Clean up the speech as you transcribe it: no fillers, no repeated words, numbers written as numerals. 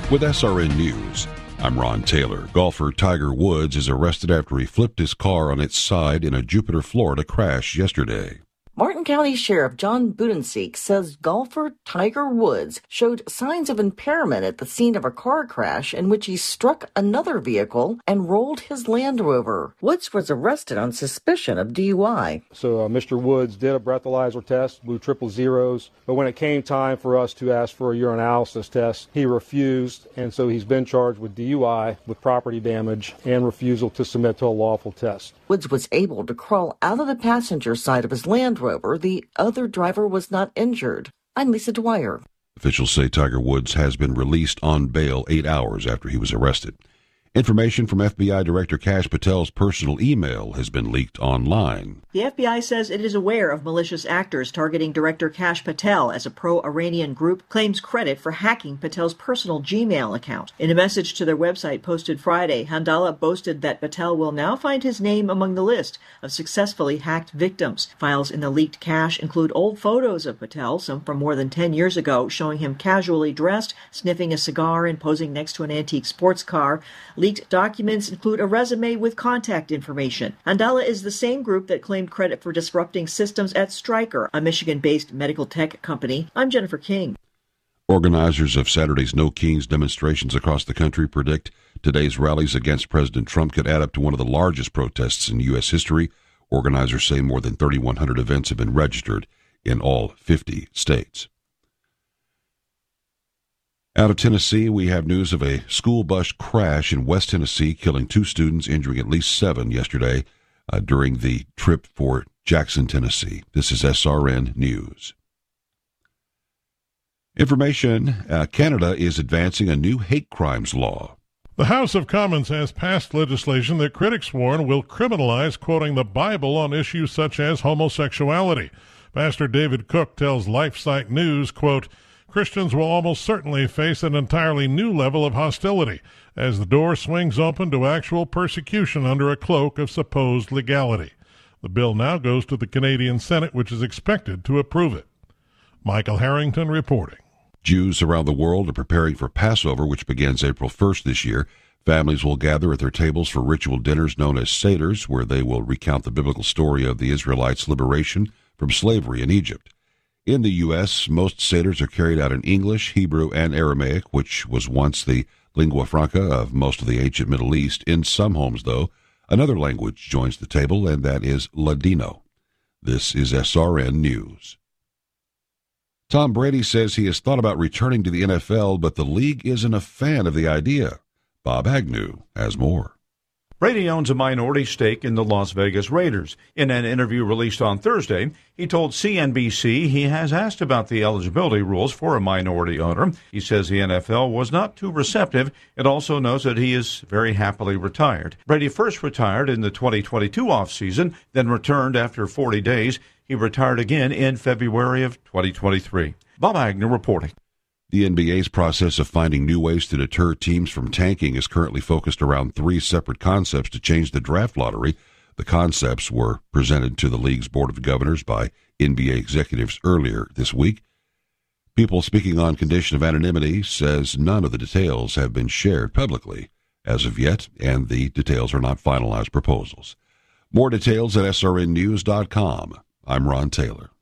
With SRN News, I'm Ron Taylor. Golfer Tiger Woods is arrested after he flipped his car on its side in a Jupiter, Florida crash yesterday. Martin County Sheriff John Budenseek says golfer Tiger Woods showed signs of impairment at the scene of a car crash in which he struck another vehicle and rolled his Land Rover. Woods was arrested on suspicion of DUI. So Mr. Woods did a breathalyzer test, blew triple zeros, but when it came time for us to ask for a urinalysis test, he refused, and so he's been charged with DUI, with property damage, and refusal to submit to a lawful test. Woods was able to crawl out of the passenger side of his Land Rover. The other driver was not injured. I'm Lisa Dwyer. Officials say Tiger Woods has been released on bail 8 hours after he was arrested. Information from FBI Director Kash Patel's personal email has been leaked online. The FBI says it is aware of malicious actors targeting Director Kash Patel as a pro-Iranian group claims credit for hacking Patel's personal Gmail account. In a message to their website posted Friday, Handala boasted that Patel will now find his name among the list of successfully hacked victims. Files in the leaked cache include old photos of Patel, some from more than 10 years ago, showing him casually dressed, sniffing a cigar and posing next to an antique sports car. Leaked documents include a resume with contact information. Handala is the same group that claimed credit for disrupting systems at Stryker, a Michigan-based medical tech company. I'm Jennifer King. Organizers of Saturday's No Kings demonstrations across the country predict today's rallies against President Trump could add up to one of the largest protests in U.S. history. Organizers say more than 3,100 events have been registered in all 50 states. Out of Tennessee, we have news of a school bus crash in West Tennessee, killing 2 students, injuring at least 7 yesterday during the trip for Jackson, Tennessee. This is SRN News. Information, Canada is advancing a new hate crimes law. The House of Commons has passed legislation that critics warn will criminalize quoting the Bible on issues such as homosexuality. Pastor David Cook tells LifeSite News, quote, Christians will almost certainly face an entirely new level of hostility as the door swings open to actual persecution under a cloak of supposed legality. The bill now goes to the Canadian Senate, which is expected to approve it. Michael Harrington reporting. Jews around the world are preparing for Passover, which begins April 1st this year. Families will gather at their tables for ritual dinners known as seders, where they will recount the biblical story of the Israelites' liberation from slavery in Egypt. In the U.S., most seders are carried out in English, Hebrew, and Aramaic, which was once the lingua franca of most of the ancient Middle East. In some homes, though, another language joins the table, and that is Ladino. This is SRN News. Tom Brady says he has thought about returning to the NFL, but the league isn't a fan of the idea. Bob Agnew has more. Brady owns a minority stake in the Las Vegas Raiders. In an interview released on Thursday, he told CNBC he has asked about the eligibility rules for a minority owner. He says the NFL was not too receptive. It also knows that he is very happily retired. Brady first retired in the 2022 offseason, then returned after 40 days. He retired again in February of 2023. Bob Agnew reporting. The NBA's process of finding new ways to deter teams from tanking is currently focused around 3 separate concepts to change the draft lottery. The concepts were presented to the league's Board of Governors by NBA executives earlier this week. People speaking on condition of anonymity says none of the details have been shared publicly as of yet, and the details are not finalized proposals. More details at srnnews.com. I'm Ron Taylor.